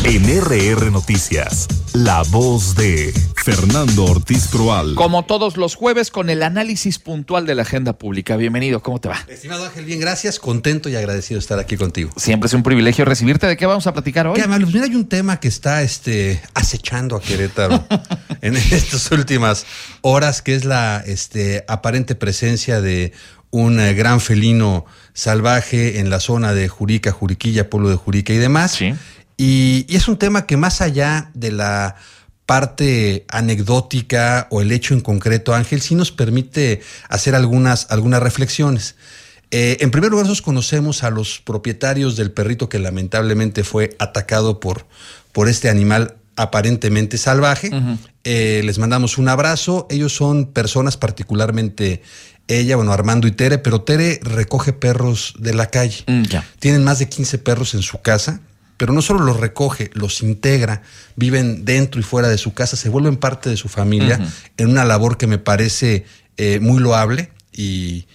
En RR Noticias, la voz de Fernando Ortiz Proal. Como todos los jueves, con el análisis puntual de la agenda pública. Bienvenido, ¿cómo te va? Estimado Ángel, bien, gracias. Contento y agradecido de estar aquí contigo. Siempre es un privilegio recibirte. ¿De qué vamos a platicar hoy? Qué amable. Pues mira, hay un tema que está acechando a Querétaro en estas últimas horas, que es la aparente presencia de un gran felino salvaje en la zona de Jurica, Juriquilla, pueblo de Jurica y demás. Sí. Y es un tema que, más allá de la parte anecdótica o el hecho en concreto, Ángel, sí nos permite hacer algunas reflexiones. En primer lugar, nosotros conocemos a los propietarios del perrito que lamentablemente fue atacado por este animal aparentemente salvaje. Uh-huh. Les mandamos un abrazo. Ellos son personas, particularmente ella, Armando y Tere, pero Tere recoge perros de la calle. Ya. Tienen más de 15 perros en su casa, pero no solo los recoge, los integra, viven dentro y fuera de su casa, se vuelven parte de su familia. Uh-huh. En una labor que me parece muy loable y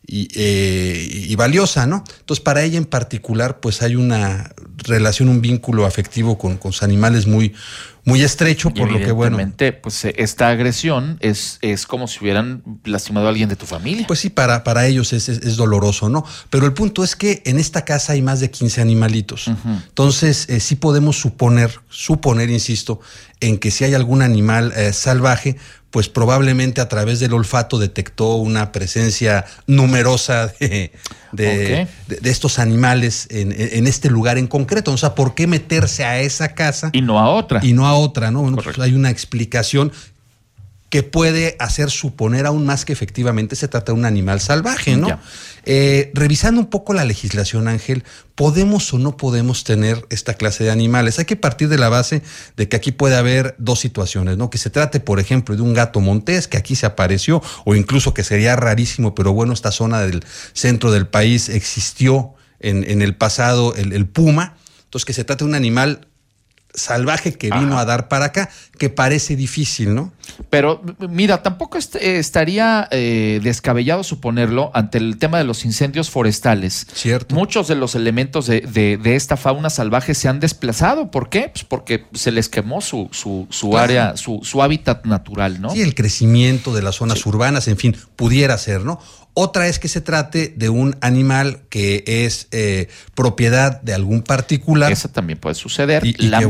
valiosa, ¿no? Entonces, para ella en particular, pues hay una relación, un vínculo afectivo con sus animales muy estrecho, por lo que, pues esta agresión es como si hubieran lastimado a alguien de tu familia. Pues sí, para ellos es doloroso, ¿no? Pero el punto es que en esta casa hay más de 15 animalitos. Uh-huh. Entonces, sí podemos suponer, insisto, en que si hay algún animal salvaje, pues probablemente a través del olfato detectó una presencia numerosa de estos animales en este lugar en concreto. O sea, ¿por qué meterse a esa casa? Y no a otra. ¿No? Bueno, pues hay una explicación que puede hacer suponer aún más que efectivamente se trata de un animal salvaje, ¿no? Revisando un poco la legislación, Ángel, ¿podemos o no podemos tener esta clase de animales? Hay que partir de la base de que aquí puede haber dos situaciones, ¿no? Que se trate, por ejemplo, de un gato montés que aquí se apareció, o incluso, que sería rarísimo, pero bueno, esta zona del centro del país existió en el pasado el puma. Entonces, que se trate de un animal salvaje que vino a dar para acá, que parece difícil, ¿no? Pero mira, tampoco estaría descabellado suponerlo ante el tema de los incendios forestales. Cierto. Muchos de los elementos de esta fauna salvaje se han desplazado. ¿Por qué? Pues porque se les quemó su área, su hábitat natural, ¿no? Sí, el crecimiento de las zonas urbanas, en fin, pudiera ser, ¿no? Otra es que se trate de un animal que es propiedad de algún particular. Eso también puede suceder. Y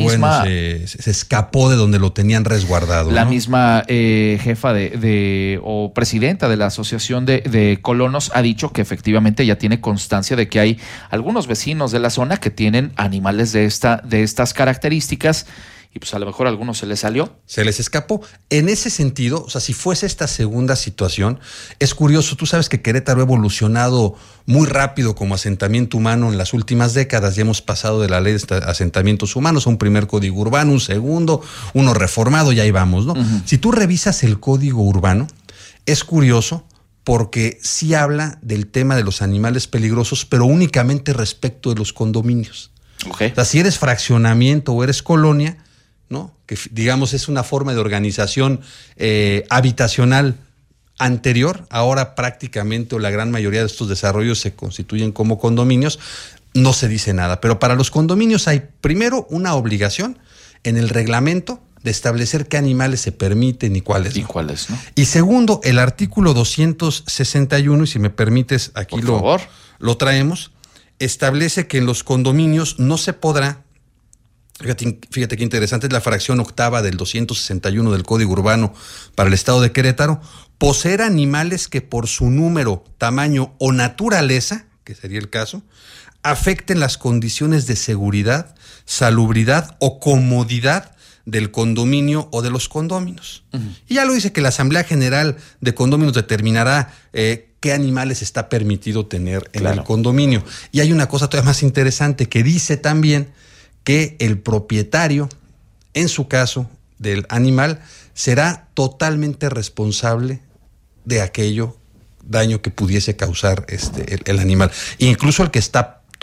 se escapó de donde lo tenían resguardado. La ¿no? misma jefa o presidenta de la Asociación de Colonos ha dicho que efectivamente ya tiene constancia de que hay algunos vecinos de la zona que tienen animales de estas características. Y pues a lo mejor a algunos se les salió. Se les escapó. En ese sentido, o sea, si fuese esta segunda situación, es curioso. Tú sabes que Querétaro ha evolucionado muy rápido como asentamiento humano en las últimas décadas. Ya hemos pasado de la ley de asentamientos humanos a un primer código urbano, un segundo, uno reformado, y ahí vamos, ¿no? Uh-huh. Si tú revisas el código urbano, es curioso porque sí habla del tema de los animales peligrosos, pero únicamente respecto de los condominios. Okay. O sea, si eres fraccionamiento o eres colonia, ¿no? Que digamos es una forma de organización habitacional anterior, ahora prácticamente, o la gran mayoría de estos desarrollos se constituyen como condominios, no se dice nada. Pero para los condominios hay primero una obligación en el reglamento de establecer qué animales se permiten y cuáles no. ¿Cuáles no? Y segundo, el artículo 261, y si me permites, aquí lo traemos, establece que en los condominios no se podrá. Fíjate qué interesante, es la fracción octava del 261 del Código Urbano para el Estado de Querétaro: poseer animales que por su número, tamaño o naturaleza, que sería el caso, afecten las condiciones de seguridad, salubridad o comodidad del condominio o de los condóminos. Uh-huh. Y ya lo dice que la Asamblea General de Condóminos determinará qué animales está permitido tener en el condominio. Y hay una cosa todavía más interesante que dice también que el propietario, en su caso, del animal, será totalmente responsable de aquello daño que pudiese causar el animal. Incluso el que está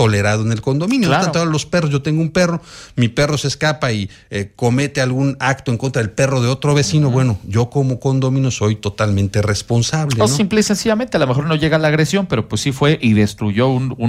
tolerado en el condominio. Claro. No tanto los perros, yo tengo un perro, mi perro se escapa y comete algún acto en contra del perro de otro vecino, bueno, yo como condominio soy totalmente responsable, ¿no? O simple y sencillamente, a lo mejor no llega la agresión, pero pues sí fue y destruyó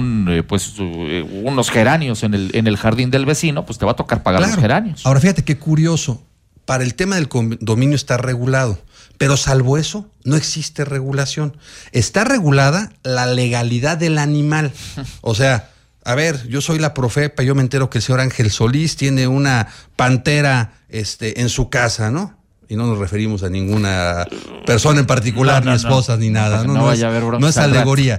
unos geranios en el jardín del vecino, pues te va a tocar pagar los geranios. Ahora fíjate qué curioso, para el tema del condominio está regulado, pero salvo eso, no existe regulación. Está regulada la legalidad del animal. O sea, a ver, yo soy la Profepa, yo me entero que el señor Ángel Solís tiene una pantera en su casa, ¿no? Y no nos referimos a ninguna persona en particular, ni esposas, ni nada. No vaya a haber broncas. No es alegoría.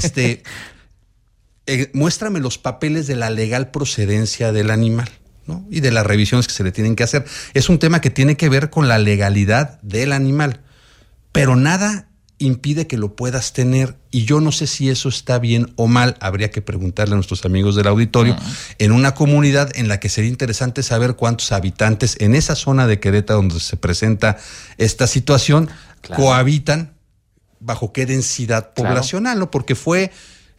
Muéstrame los papeles de la legal procedencia del animal, ¿no? Y de las revisiones que se le tienen que hacer. Es un tema que tiene que ver con la legalidad del animal, pero nada impide que lo puedas tener, y yo no sé si eso está bien o mal, habría que preguntarle a nuestros amigos del auditorio, en una comunidad en la que sería interesante saber cuántos habitantes en esa zona de Querétaro donde se presenta esta situación cohabitan, bajo qué densidad poblacional, ¿no? Porque fue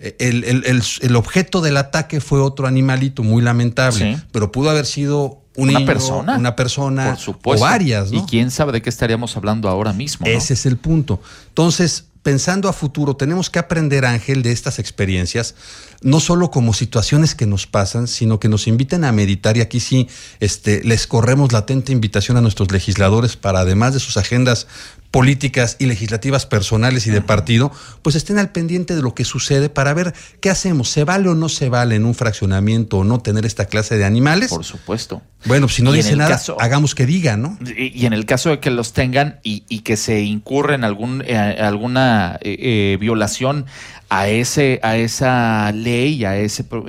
el objeto del ataque fue otro animalito muy lamentable, pero pudo haber sido una persona, por supuesto, o varias, ¿no? Y quién sabe de qué estaríamos hablando ahora mismo, ¿no? Ese es el punto. Entonces, pensando a futuro, tenemos que aprender, Ángel, de estas experiencias, no solo como situaciones que nos pasan, sino que nos inviten a meditar, y aquí sí les corremos la atenta invitación a nuestros legisladores para, además de sus agendas políticas y legislativas personales y de partido, pues estén al pendiente de lo que sucede para ver qué hacemos. ¿Se vale o no se vale en un fraccionamiento o no tener esta clase de animales? Por supuesto. Bueno, si no dice nada, hagamos que diga, ¿no? Y en el caso de que los tengan y que se incurre en alguna violación a esa ley, a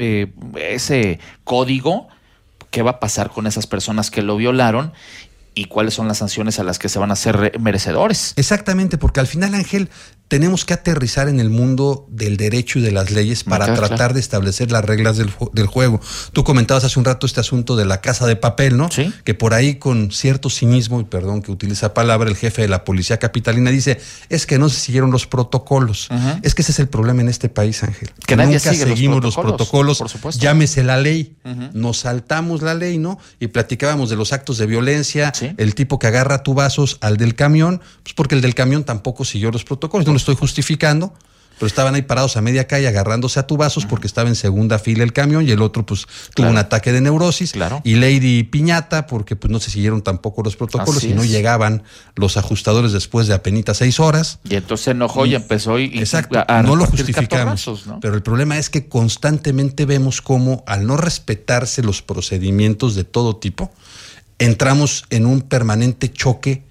ese código, ¿qué va a pasar con esas personas que lo violaron? ¿Y cuáles son las sanciones a las que se van a hacer merecedores? Exactamente, porque al final, Ángel, tenemos que aterrizar en el mundo del derecho y de las leyes para tratar de establecer las reglas del juego. Tú comentabas hace un rato este asunto de la Casa de Papel, ¿no? Sí. Que por ahí, con cierto cinismo, y perdón que utilice esa palabra, el jefe de la policía capitalina dice, es que no se siguieron los protocolos. Es que ese es el problema en este país, Ángel. Que nadie nunca seguimos los protocolos, por supuesto. Llámese la ley. Nos saltamos la ley, ¿no? Y platicábamos de los actos de violencia, el tipo que agarra a tubazos al del camión, pues porque el del camión tampoco siguió los protocolos. No lo estoy justificando, pero estaban ahí parados a media calle agarrándose a tubazos porque estaba en segunda fila el camión, y el otro pues tuvo un ataque de neurosis, y Lady Piñata porque pues no se siguieron tampoco los protocolos y no llegaban los ajustadores después de apenitas 6 horas. Y entonces se enojó y empezó exacto, a no lo justificamos, ¿no? Pero el problema es que constantemente vemos cómo, al no respetarse los procedimientos de todo tipo, entramos en un permanente choque,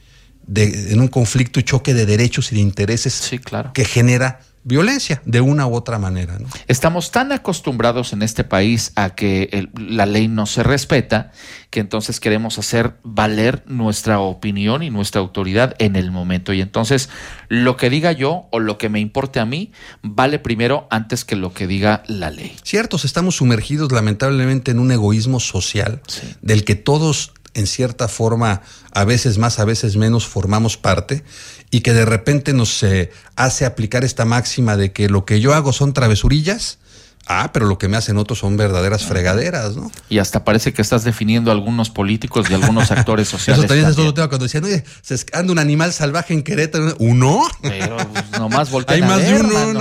en un conflicto y choque de derechos y de intereses que genera violencia de una u otra manera, ¿no? Estamos tan acostumbrados en este país a que la ley no se respeta, que entonces queremos hacer valer nuestra opinión y nuestra autoridad en el momento. Y entonces lo que diga yo o lo que me importe a mí vale primero antes que lo que diga la ley. Ciertos, estamos sumergidos lamentablemente en un egoísmo social del que todos, en cierta forma, a veces más, a veces menos, formamos parte, y que de repente nos hace aplicar esta máxima de que lo que yo hago son travesurillas, pero lo que me hacen otros son verdaderas fregaderas, ¿no? Y hasta parece que estás definiendo a algunos políticos y algunos actores sociales. Eso también es otro tema, cuando decían, oye, se anda un animal salvaje en Querétaro. ¿Uno? Pero pues, nomás voltean hay más a ver, de uno, mano. nada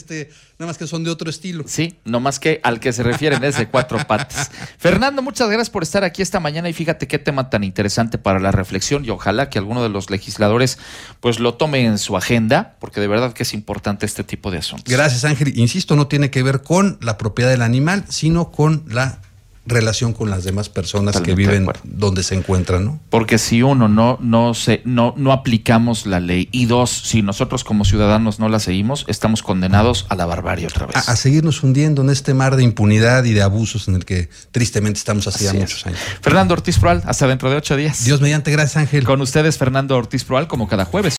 más que son de otro estilo. Sí, nomás que al que se refieren es de 4 patas. Fernando, muchas gracias por estar aquí esta mañana, y fíjate qué tema tan interesante para la reflexión, y ojalá que alguno de los legisladores pues lo tome en su agenda, porque de verdad que es importante este tipo de asuntos. Gracias, Ángel. Insisto, no tiene que ver con la propiedad del animal, sino con la relación con las demás personas que viven donde se encuentran, ¿no? Porque si uno no aplicamos la ley, y dos, si nosotros como ciudadanos no la seguimos, estamos condenados a la barbarie otra vez. A seguirnos hundiendo en este mar de impunidad y de abusos en el que tristemente estamos hace ya muchos años. Fernando Ortiz Proal, hasta dentro de 8 días. Dios mediante, gracias, Ángel. Con ustedes, Fernando Ortiz Proal, como cada jueves.